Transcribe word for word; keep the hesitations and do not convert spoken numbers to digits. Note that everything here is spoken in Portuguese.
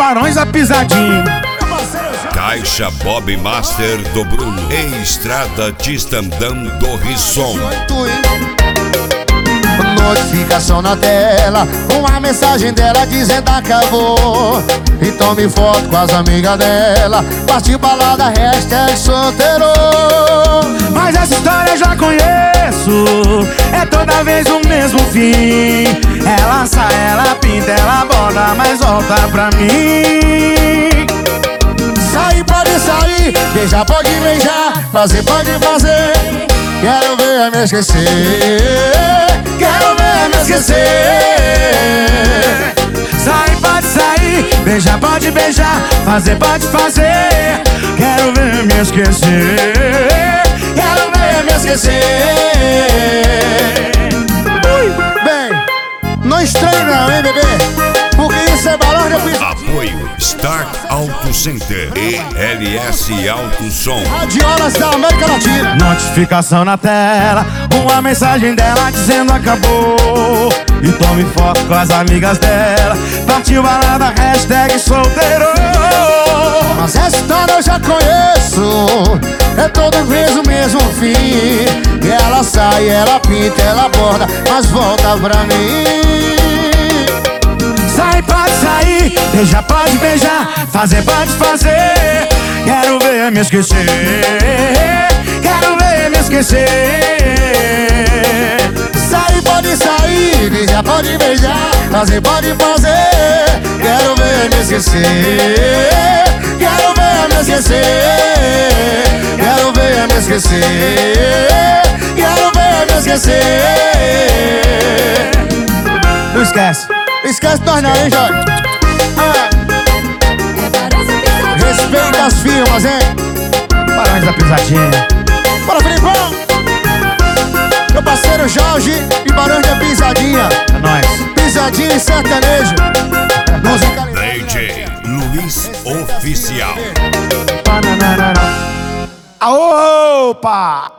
Barões da Pisadinha. Caixa Bob Master do Bruno e Estrada Tistandão do Risson. Notificação na tela, uma mensagem dela dizendo acabou. E tome foto com as amigas dela, partiu balada, hashtag solteiro. Mas essa história eu já conheço, é toda vez o mesmo fim. Ela sai, ela pinta, ela borda, mas volta pra mim. Sair pode sair, beijar pode beijar, fazer pode fazer. Quero ver me esquecer, quero ver me esquecer. Sair pode sair, beijar pode beijar, fazer pode fazer. Quero ver me esquecer, quero ver me esquecer. Ui, bem, não estranho não, hein, bebê? Porque isso é balão de piso. Apoio Start Auto Center e L S Auto Som. Radiolas da América Latina. Notificação na tela, uma mensagem dela dizendo acabou. E tome foto com as amigas dela, partiu balada, hashtag solteiro. Mas essa história eu já conheço, é toda vez o mesmo fim. E ela sai, ela pinta, ela borda, mas volta pra mim. Sai pode sair, beijar pode beijar, fazer pode fazer. Quero ver me esquecer, quero ver me esquecer. Sair pode sair, beijar pode beijar, fazer pode fazer. Quero ver me esquecer, quero ver me esquecer. Quero ver me esquecer, quero ver me esquecer. Não esquece. Esquece nós não, hein, Jorge? Ah. Respeita as firmas, hein? Barões da Pisadinha. Bora, Filipão! Meu parceiro Jorge e Barões da Pisadinha. É nóis. Pisadinha e sertanejo. D J Luiz Oficial. Opa!